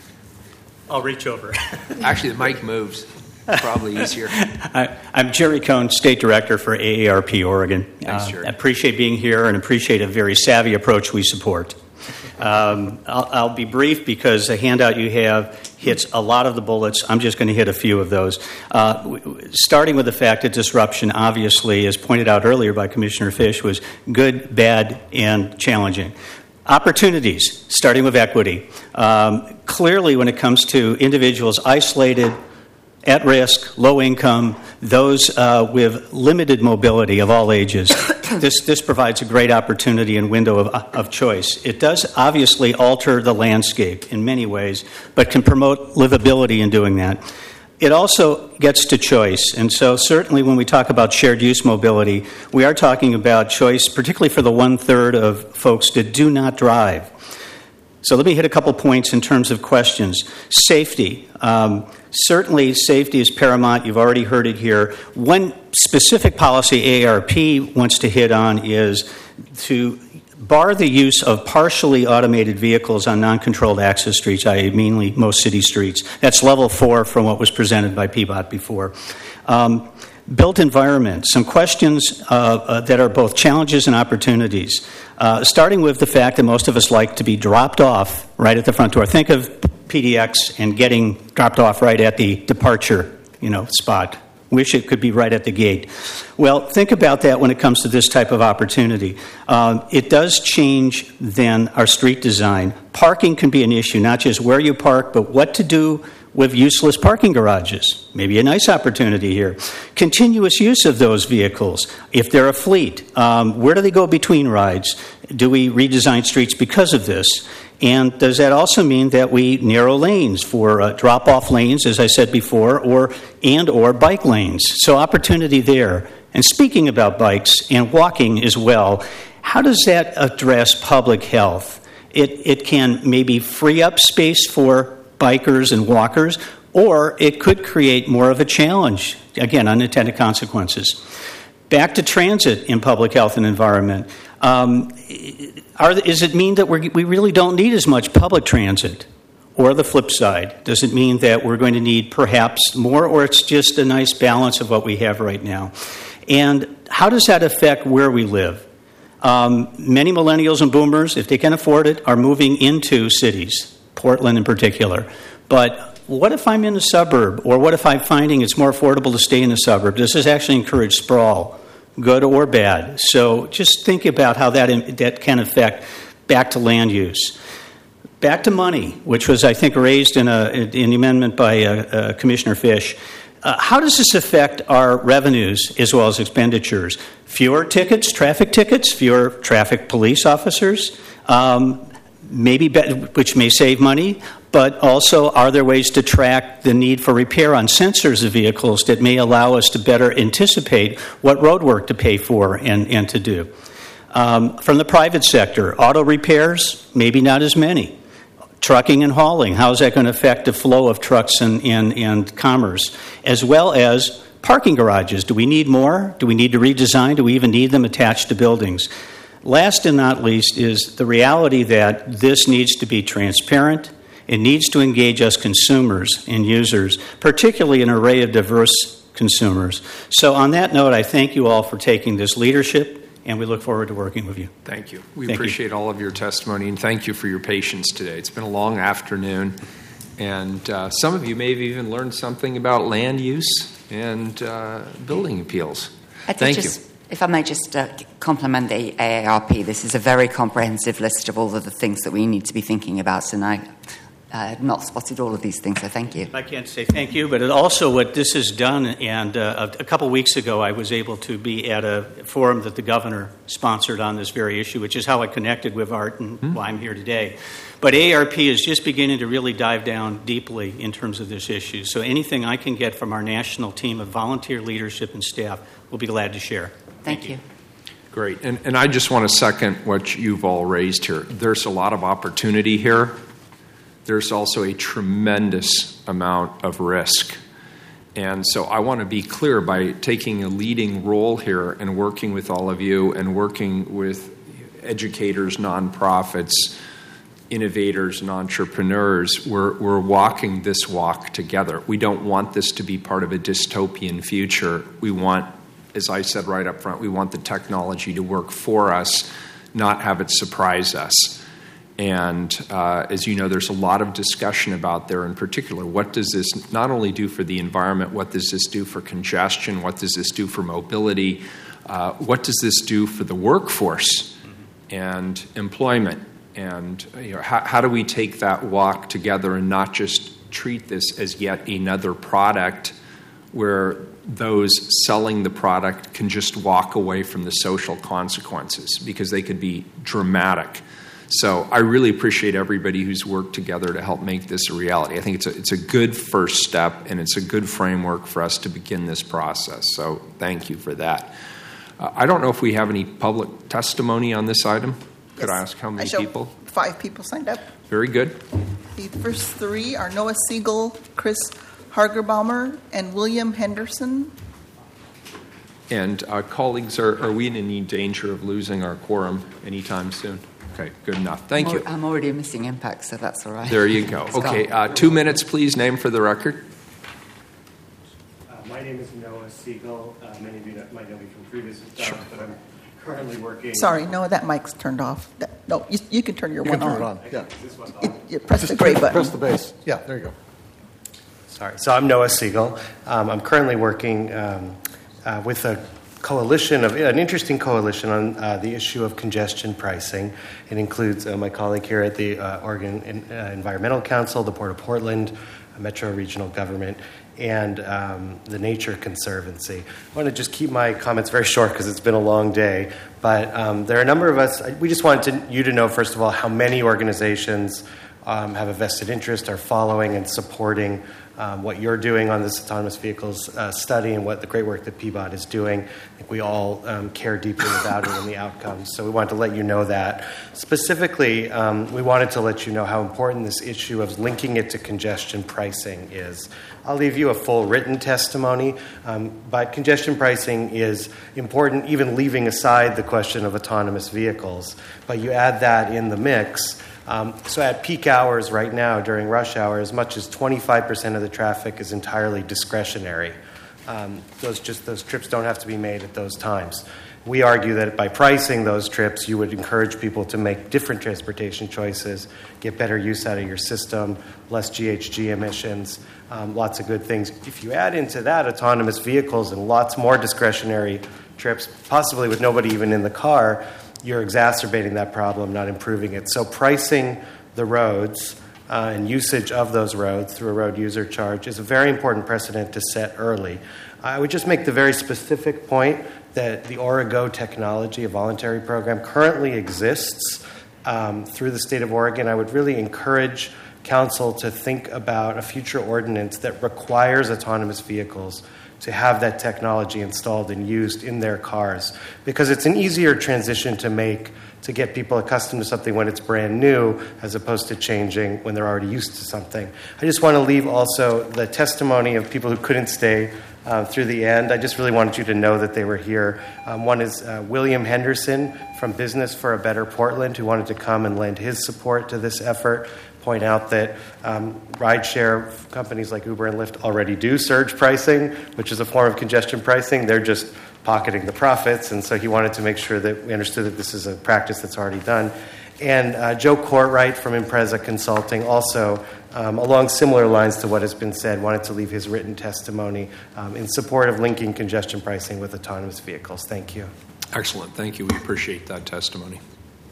I'll reach over. Actually, the mic moves. Probably easier. I, I'm Jerry Cohn, State Director for A A R P Oregon. Thanks, Jerry. Uh, I appreciate being here and appreciate a very savvy approach we support. Um, I'll, I'll be brief because the handout you have hits a lot of the bullets. I'm just going to hit a few of those. Uh, w- starting with the fact that disruption, obviously, as pointed out earlier by Commissioner Fish, was good, bad, and challenging. Opportunities, starting with equity. Um, clearly, when it comes to individuals isolated, at risk, low income, those uh, with limited mobility of all ages, this, this provides a great opportunity and window of, of choice. It does obviously alter the landscape in many ways, but can promote livability in doing that. It also gets to choice, and so certainly when we talk about shared use mobility, we are talking about choice, particularly for the one-third of folks that do not drive. So let me hit a couple points in terms of questions. Safety. Um, certainly safety is paramount. You've already heard it here. One specific policy A A R P wants to hit on is to bar the use of partially automated vehicles on non-controlled access streets, that is mainly most city streets. That's level four from what was presented by P B O T before. Um, built environment, some questions uh, uh, that are both challenges and opportunities. Uh, starting with the fact that most of us like to be dropped off right at the front door. Think of P D X and getting dropped off right at the departure, you know, spot. Wish it could be right at the gate. Well, think about that when it comes to this type of opportunity. Um, it does change then our street design. Parking can be an issue, not just where you park, but what to do with useless parking garages. Maybe a nice opportunity here. Continuous use of those vehicles. If they're a fleet, um, where do they go between rides? Do we redesign streets because of this? And does that also mean that we narrow lanes for uh, drop-off lanes, as I said before, or and or bike lanes? So opportunity there. And speaking about bikes and walking as well, how does that address public health? It it can maybe free up space for bikers and walkers, or it could create more of a challenge. Again, unintended consequences. Back to transit in public health and environment. Um, are, does it mean that we're, we really don't need as much public transit? Or the flip side, does it mean that we're going to need perhaps more, or it's just a nice balance of what we have right now? And how does that affect where we live? Um, many millennials and boomers, if they can afford it, are moving into cities, Portland in particular. But what if I'm in a suburb, or what if I'm finding it's more affordable to stay in a suburb? Does this actually encourage sprawl, good or bad? So just think about how that, that can affect back to land use. Back to money, which was, I think, raised in, a, in the amendment by uh, uh, Commissioner Fish. Uh, how does this affect our revenues as well as expenditures? Fewer tickets, traffic tickets, fewer traffic police officers, um, maybe be- which may save money, but also are there ways to track the need for repair on sensors of vehicles that may allow us to better anticipate what road work to pay for and, and to do? Um, from the private sector, auto repairs, maybe not as many. Trucking and hauling, how is that going to affect the flow of trucks and, and, and commerce? As well as parking garages. Do we need more? Do we need to redesign? Do we even need them attached to buildings? Last and not least is the reality that this needs to be transparent. It needs to engage us consumers and users, particularly an array of diverse consumers. So on that note, I thank you all for taking this leadership, and we look forward to working with you. Thank you. We thank appreciate you. all of your testimony, and thank you for your patience today. It's been a long afternoon, and uh, some of you may have even learned something about land use and uh, building appeals. I Thank just, you. If I may just uh, compliment the A A R P, this is a very comprehensive list of all of the things that we need to be thinking about, and I I had not spotted all of these things, so thank you. I can't say thank you, but it also what this has done, and uh, a couple weeks ago I was able to be at a forum that the governor sponsored on this very issue, which is how I connected with Art and mm-hmm. why I'm here today. But A A R P is just beginning to really dive down deeply in terms of this issue. So anything I can get from our national team of volunteer leadership and staff, we'll be glad to share. Thank, thank you. you. Great. And, and I just want to second what you've all raised here. There's a lot of opportunity here. There's also a tremendous amount of risk. And so I want to be clear by taking a leading role here and working with all of you and working with educators, nonprofits, innovators, and entrepreneurs. We're, we're walking this walk together. We don't want this to be part of a dystopian future. We want, as I said right up front, we want the technology to work for us, not have it surprise us. And uh, as you know, there's a lot of discussion about there in particular. What does this not only do for the environment, what does this do for congestion, what does this do for mobility, uh, what does this do for the workforce and employment? And you know, how, how do we take that walk together and not just treat this as yet another product where those selling the product can just walk away from the social consequences, because they could be dramatic. So I really appreciate everybody who's worked together to help make this a reality. I think it's a, it's a good first step, and it's a good framework for us to begin this process. So thank you for that. Uh, I don't know if we have any public testimony on this item. Could Yes. I ask how many I show people? Five people signed up. Very good. The first three are Noah Siegel, Chris Hargerbaumer, and William Henderson. And uh, colleagues, are, are we in any danger of losing our quorum anytime soon? Okay, good enough. Thank I'm you. I'm already a missing impact, so that's all right. There you go. Okay, uh, two minutes, please. Name for the record. Uh, my name is Noah Siegel. Uh, many of you might know me from previous jobs, sure. but I'm currently working. Sorry, Noah, that mic's turned off. That, no, you, you can turn your you one can turn on. it on. Yeah. It, you press the gray button. Press the base. Yeah, there you go. Sorry. So I'm Noah Siegel. Um, I'm currently working um, uh, with a coalition of an interesting coalition on uh, the issue of congestion pricing. It includes uh, my colleague here at the uh, Oregon In- uh, Environmental Council, the Port of Portland, Metro Regional Government, and um, the Nature Conservancy. I want to just keep my comments very short because it's been a long day, but um, there are a number of us. We just wanted to, you to know, first of all, how many organizations um, have a vested interest, are following and supporting Um, what you're doing on this autonomous vehicles uh, study and what the great work that P B O T is doing. I think we all um, care deeply about it and the outcomes. So we wanted to let you know that. Specifically, um, we wanted to let you know how important this issue of linking it to congestion pricing is. I'll leave you a full written testimony, um, but congestion pricing is important, even leaving aside the question of autonomous vehicles. But you add that in the mix. Um, so at peak hours right now, during rush hour, as much as twenty-five percent of the traffic is entirely discretionary. Um, those just those trips don't have to be made at those times. We argue that by pricing those trips, you would encourage people to make different transportation choices, get better use out of your system, less G H G emissions, um, lots of good things. If you add into that autonomous vehicles and lots more discretionary trips, possibly with nobody even in the car, you're exacerbating that problem, not improving it. So pricing the roads uh, and usage of those roads through a road user charge is a very important precedent to set early. I would just make the very specific point that the Origo technology, a voluntary program, currently exists um, through the state of Oregon. I would really encourage council to think about a future ordinance that requires autonomous vehicles to have that technology installed and used in their cars, because it's an easier transition to make to get people accustomed to something when it's brand new as opposed to changing when they're already used to something. I just want to leave also the testimony of people who couldn't stay uh, through the end. I just really wanted you to know that they were here. Um, one is uh, William Henderson from Business for a Better Portland, who wanted to come and lend his support to this effort. Point out that um, rideshare companies like Uber and Lyft already do surge pricing, which is a form of congestion pricing. They're just pocketing the profits, and so he wanted to make sure that we understood that this is a practice that's already done. And uh, Joe Courtwright from Impreza Consulting, also um, along similar lines to what has been said, wanted to leave his written testimony um, in support of linking congestion pricing with autonomous vehicles. Thank you. Excellent. Thank you. We appreciate that testimony.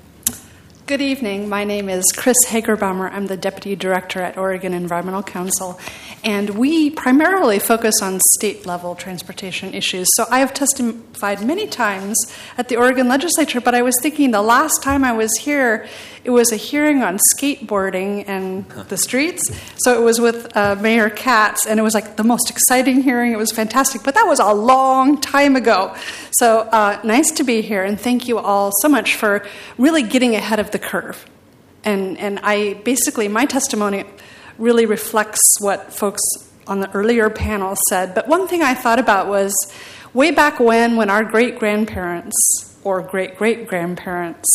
Good evening. My name is Chris Hagerbaumer. I'm the Deputy Director at Oregon Environmental Council, and we primarily focus on state-level transportation issues. So I have testified many times at the Oregon Legislature, but I was thinking the last time I was here, it was a hearing on skateboarding and the streets. So it was with uh, Mayor Katz, and it was like the most exciting hearing. It was fantastic, but that was a long time ago. So uh, nice to be here, and thank you all so much for really getting ahead of the curve. And and I basically, my testimony really reflects what folks on the earlier panel said. But one thing I thought about was way back when, when our great-grandparents or great-great-grandparents,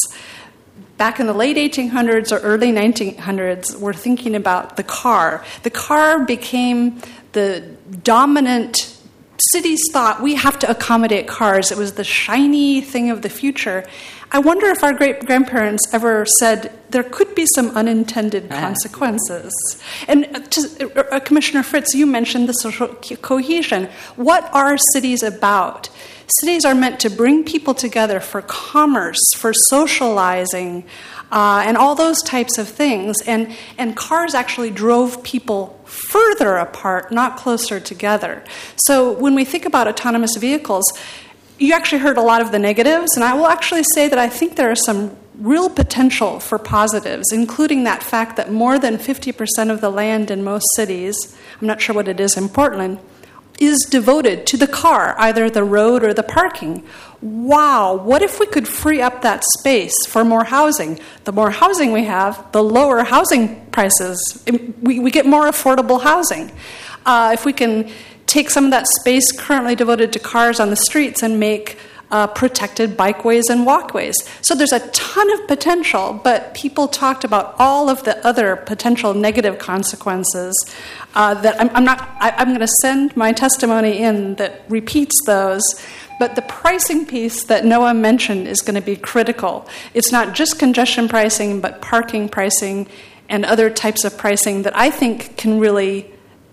back in the late eighteen hundreds or early nineteen hundreds, were thinking about the car. The car became the dominant. Cities thought we have to accommodate cars. It was the shiny thing of the future. I wonder if our great-grandparents ever said there could be some unintended consequences. And to, uh, Commissioner Fritz, you mentioned the social cohesion. What are cities about? Cities are meant to bring people together for commerce, for socializing, uh, and all those types of things. And, and cars actually drove people further apart, not closer together. So when we think about autonomous vehicles, you actually heard a lot of the negatives, and I will actually say that I think there are some real potential for positives, including that fact that more than fifty percent of the land in most cities, I'm not sure what it is in Portland, is devoted to the car, either the road or the parking. Wow, what if we could free up that space for more housing? The more housing we have, the lower housing prices. We, we get more affordable housing. Uh, if we can take some of that space currently devoted to cars on the streets and make uh, protected bikeways and walkways. So there's a ton of potential, but people talked about all of the other potential negative consequences uh, that I'm, I'm not, I, I'm going to send my testimony in that repeats those. But the pricing piece that Noah mentioned is going to be critical. It's not just congestion pricing, but parking pricing and other types of pricing that I think can really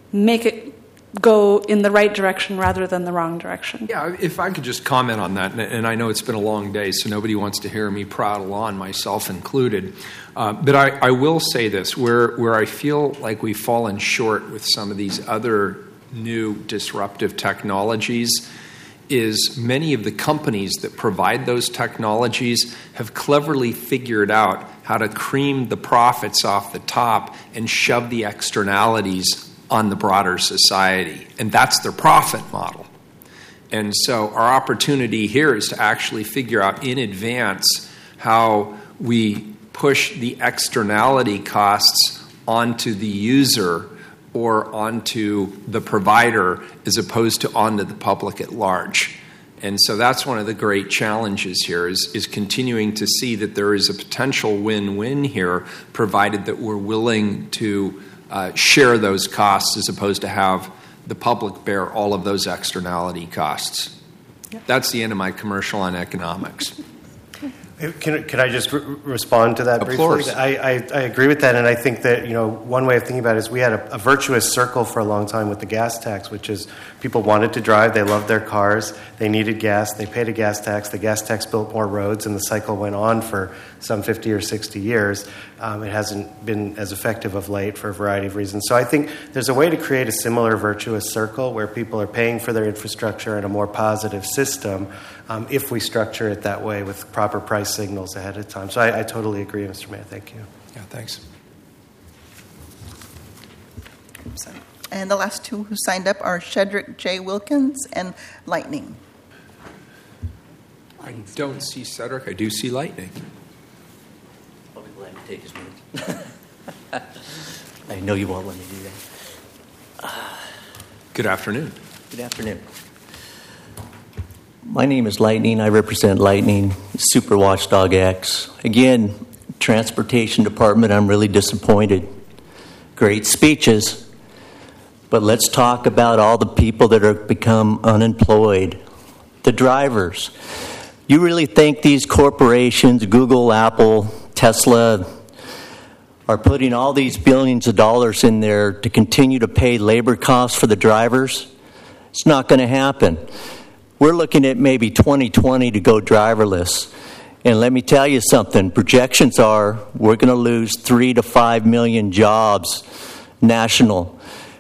make it go in the right direction rather than the wrong direction. Yeah, if I could just comment on that, and I know it's been a long day, so nobody wants to hear me prattle on, myself included. Uh, but I, I will say this, where, where I feel like we've fallen short with some of these other new disruptive technologies is many of the companies that provide those technologies have cleverly figured out how to cream the profits off the top and shove the externalities on the broader society. And that's their profit model. And so our opportunity here is to actually figure out in advance how we push the externality costs onto the user or onto the provider as opposed to onto the public at large. And so that's one of the great challenges here is, is continuing to see that there is a potential win-win here, provided that we're willing to uh, share those costs as opposed to have the public bear all of those externality costs. Yep. That's the end of my commercial on economics. Can, can I just re- respond to that of briefly? Course. I, I, I agree with that, and I think that, you know, one way of thinking about it is we had a, a virtuous circle for a long time with the gas tax, which is people wanted to drive, they loved their cars, they needed gas, they paid a gas tax, the gas tax built more roads, and the cycle went on for some fifty or sixty years. Um, it hasn't been as effective of late for a variety of reasons. So I think there's a way to create a similar virtuous circle where people are paying for their infrastructure in a more positive system um, if we structure it that way with proper price signals ahead of time. So I, I totally agree, Mister Mayor. Thank you. Yeah, thanks. And the last two who signed up are Shedrick J. Wilkins and Lightning. I don't see Cedric. I do see Lightning. I'll be glad to take his minute. I know you won't let me do that. Good afternoon. Good afternoon. My name is Lightning. I represent Lightning, Super Watchdog X. Again, Transportation Department, I'm really disappointed. Great speeches, but let's talk about all the people that have become unemployed. The drivers. You really think these corporations, Google, Apple, Tesla, are putting all these billions of dollars in there to continue to pay labor costs for the drivers? It's not going to happen. We're looking at maybe twenty twenty to go driverless. And let me tell you something. Projections are we're going to lose three to five million jobs national.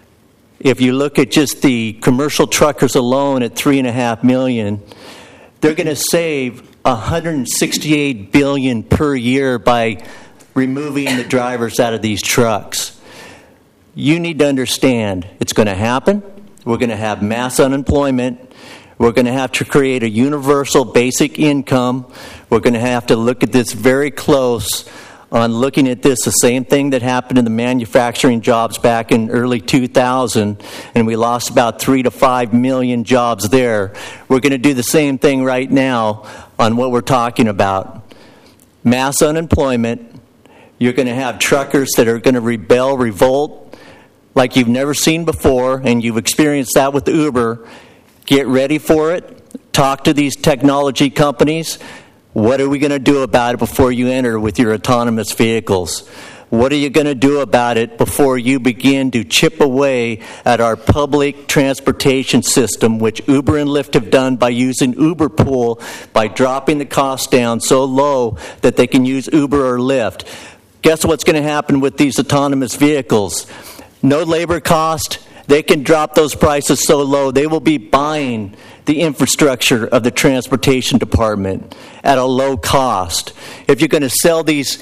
If you look at just the commercial truckers alone at three and a half million, they're going to save one hundred sixty-eight billion dollars per year by removing the drivers out of these trucks. You need to understand it's going to happen. We're going to have mass unemployment. We're going to have to create a universal basic income. We're going to have to look at this very close on looking at this, the same thing that happened in the manufacturing jobs back in early two thousand, and we lost about three to five million jobs there. We're going to do the same thing right now on what we're talking about. Mass unemployment. You're going to have truckers that are going to rebel, revolt like you've never seen before, and you've experienced that with Uber. Get ready for it. Talk to these technology companies. What are we going to do about it before you enter with your autonomous vehicles? What are you going to do about it before you begin to chip away at our public transportation system, which Uber and Lyft have done by using Uber Pool, by dropping the cost down so low that they can use Uber or Lyft? Guess what's going to happen with these autonomous vehicles? No labor cost. They can drop those prices so low, they will be buying the infrastructure of the transportation department at a low cost. If you're going to sell these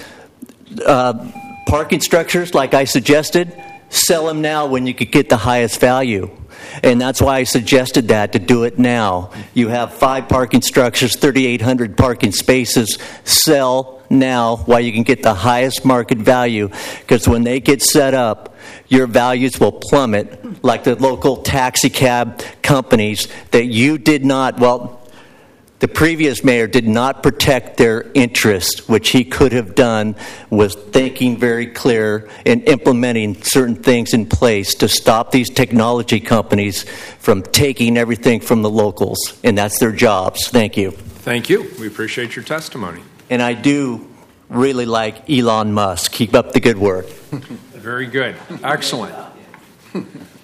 uh, parking structures like I suggested, sell them now when you could get the highest value. And that's why I suggested that, to do it now. You have five parking structures, thirty-eight hundred parking spaces. Sell now while you can get the highest market value, because when they get set up, your values will plummet like the local taxi cab companies that you did not, well, the previous mayor did not protect their interest, which he could have done, was thinking very clear and implementing certain things in place to stop these technology companies from taking everything from the locals. And that's their jobs. Thank you. Thank you. We appreciate your testimony. And I do really like Elon Musk. Keep up the good work. Very good. Excellent.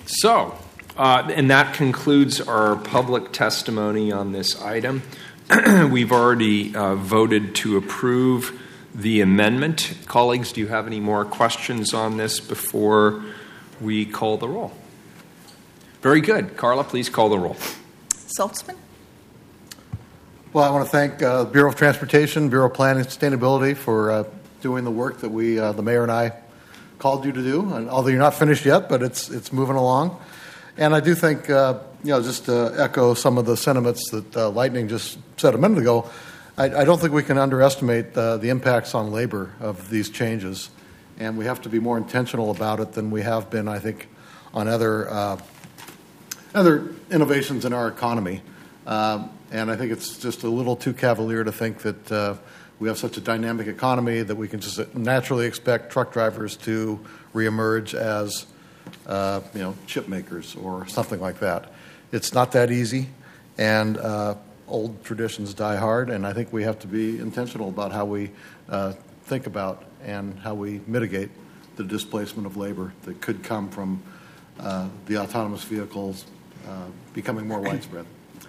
So, uh, and that concludes our public testimony on this item. We've already uh, voted to approve the amendment. Colleagues, do you have any more questions on this before we call the roll? Very good. Carla, please call the roll. Saltzman? Well, I want to thank uh, the Bureau of Transportation, Bureau of Planning and Sustainability for uh, doing the work that we, uh, the mayor and I, called you to do. And although you're not finished yet, but it's it's moving along. And I do think, uh, you know, just to echo some of the sentiments that uh, Lightning just said a minute ago, I, I don't think we can underestimate uh, the impacts on labor of these changes. And we have to be more intentional about it than we have been, I think, on other uh, other innovations in our economy. Um, and I think it's just a little too cavalier to think that uh, we have such a dynamic economy that we can just naturally expect truck drivers to reemerge as uh, you know, chip makers or something like that. It's not that easy, and uh, old traditions die hard, and I think we have to be intentional about how we uh, think about and how we mitigate the displacement of labor that could come from uh, the autonomous vehicles uh, becoming more widespread.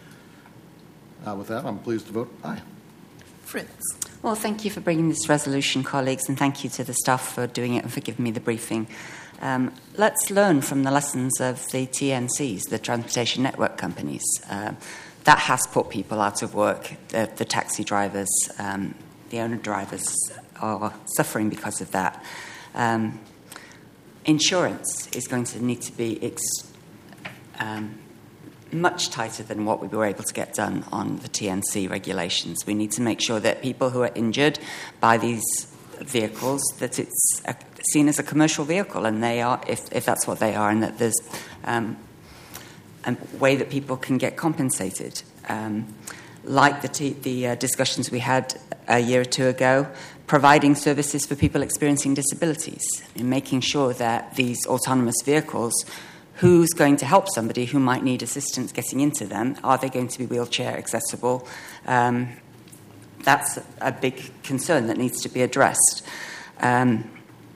Uh, with that, I'm pleased to vote aye. Fritz. Well, thank you for bringing this resolution, colleagues, and thank you to the staff for doing it and for giving me the briefing. Um, let's learn from the lessons of the T N Cs, the transportation network companies. Uh, that has put people out of work. The, the taxi drivers, um, the owner drivers are suffering because of that. Um, insurance is going to need to be ex- um, much tighter than what we were able to get done on the T N C regulations. We need to make sure that people who are injured by these vehicles, that it's a, seen as a commercial vehicle, and they are, if, if that's what they are, and that there's um, a way that people can get compensated. Um, like the, t- the uh, discussions we had a year or two ago, providing services for people experiencing disabilities, and making sure that these autonomous vehicles, who's going to help somebody who might need assistance getting into them? Are they going to be wheelchair accessible? Um, that's a big concern that needs to be addressed. Um,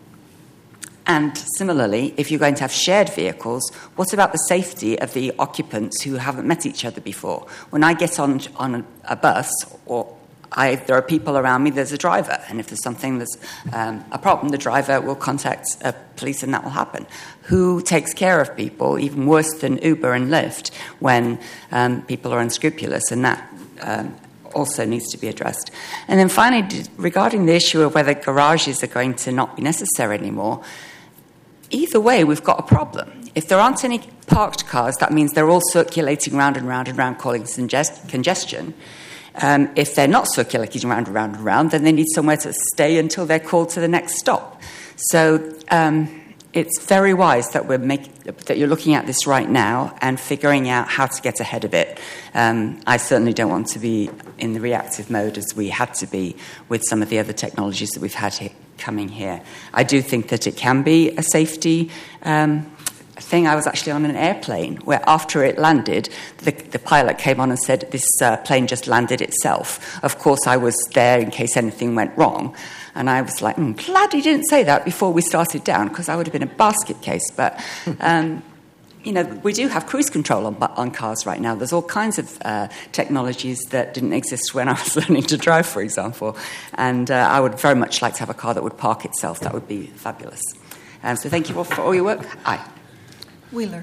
and similarly, if you're going to have shared vehicles, what about the safety of the occupants who haven't met each other before? When I get on on a, a bus, or I, there are people around me, there's a driver, and if there's something that's um, a problem, the driver will contact uh, police, and that will happen. Who takes care of people, even worse than Uber and Lyft, when um, people are unscrupulous, and that um, also needs to be addressed. And then finally, regarding the issue of whether garages are going to not be necessary anymore, either way, we've got a problem. If there aren't any parked cars, that means they're all circulating round and round and round, causing congest- congestion. Um, if they're not circulating round and round and round, then they need somewhere to stay until they're called to the next stop. So um, it's very wise that we're make, that you're looking at this right now and figuring out how to get ahead of it. Um, I certainly don't want to be in the reactive mode as we had to be with some of the other technologies that we've had here, coming here. I do think that it can be a safety um, thing. I was actually on an airplane where after it landed, the, the pilot came on and said, this uh, plane just landed itself. Of course, I was there in case anything went wrong. And I was like, mm, glad he didn't say that before we started down, because I would have been a basket case. But, um, you know, we do have cruise control on, on cars right now. There's all kinds of uh, technologies that didn't exist when I was learning to drive, for example. And uh, I would very much like to have a car that would park itself. That would be fabulous. Um, so thank you all for all your work. Aye. Wheeler.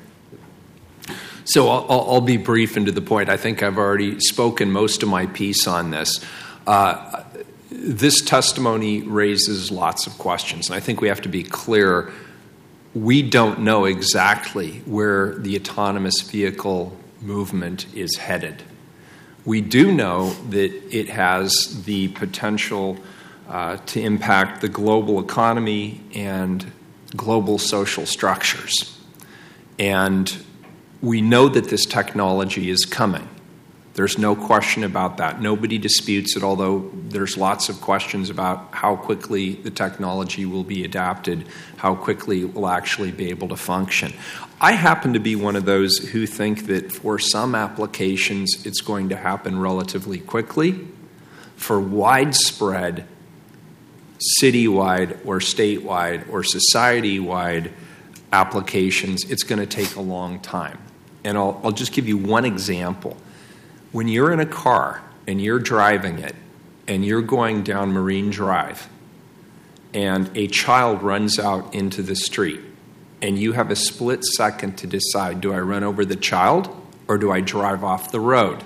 So I'll, I'll be brief and to the point. I think I've already spoken most of my piece on this. Uh, this testimony raises lots of questions, and I think we have to be clear. We don't know exactly where the autonomous vehicle movement is headed. We do know that it has the potential uh, to impact the global economy and global social structures. And we know that this technology is coming. There's no question about that. Nobody disputes it, although there's lots of questions about how quickly the technology will be adapted, how quickly it will actually be able to function. I happen to be one of those who think that for some applications it's going to happen relatively quickly. For widespread, citywide or statewide or society-wide applications, it's going to take a long time. And I'll, I'll just give you one example. When you're in a car and you're driving it and you're going down Marine Drive and a child runs out into the street and you have a split second to decide, do I run over the child or do I drive off the road?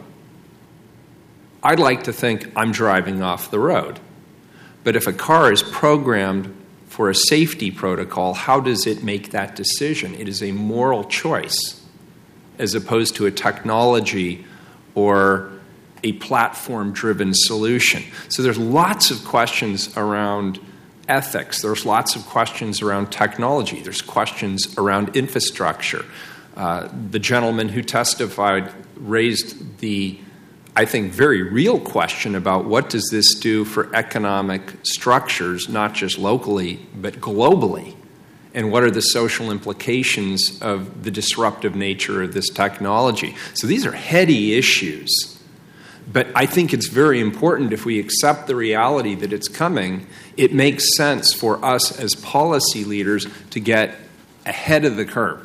I'd like to think I'm driving off the road. But if a car is programmed for a safety protocol, how does it make that decision? It is a moral choice as opposed to a technology or a platform-driven solution. So there's lots of questions around ethics. There's lots of questions around technology. There's questions around infrastructure. Uh, the gentleman who testified raised the, I think, very real question about what does this do for economic structures, not just locally, but globally? And what are the social implications of the disruptive nature of this technology? So these are heady issues. But I think it's very important, if we accept the reality that it's coming, it makes sense for us as policy leaders to get ahead of the curve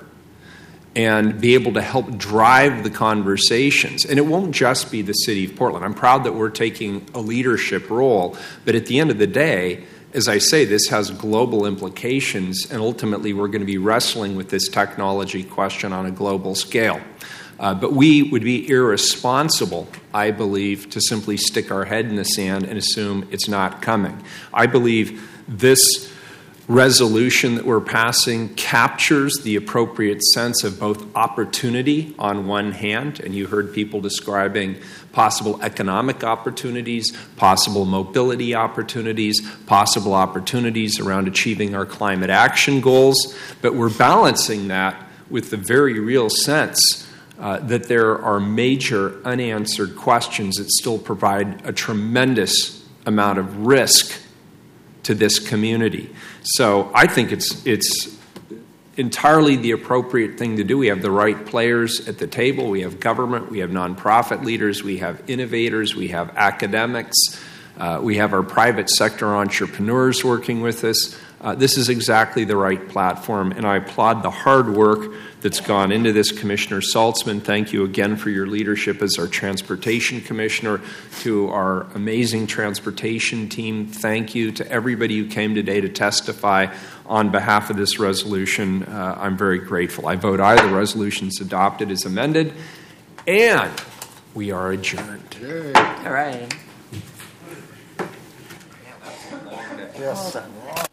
and be able to help drive the conversations. And it won't just be the city of Portland. I'm proud that we're taking a leadership role, but at the end of the day, as I say, this has global implications, and ultimately we're going to be wrestling with this technology question on a global scale. Uh, but we would be irresponsible, I believe, to simply stick our head in the sand and assume it's not coming. I believe this resolution that we're passing captures the appropriate sense of both opportunity on one hand, and you heard people describing possible economic opportunities, possible mobility opportunities, possible opportunities around achieving our climate action goals, but we're balancing that with the very real sense uh, that there are major unanswered questions that still provide a tremendous amount of risk to this community. So I think it's it's entirely the appropriate thing to do. We have the right players at the table. We have government, we have nonprofit leaders, we have innovators, we have academics, uh, we have our private sector entrepreneurs working with us. Uh, this is exactly the right platform, and I applaud the hard work that's gone into this. Commissioner Saltzman, thank you again for your leadership as our Transportation Commissioner. To our amazing transportation team, thank you. To everybody who came today to testify on behalf of this resolution, uh, I'm very grateful. I vote aye. The resolution is adopted as amended, and we are adjourned. All right. Yes.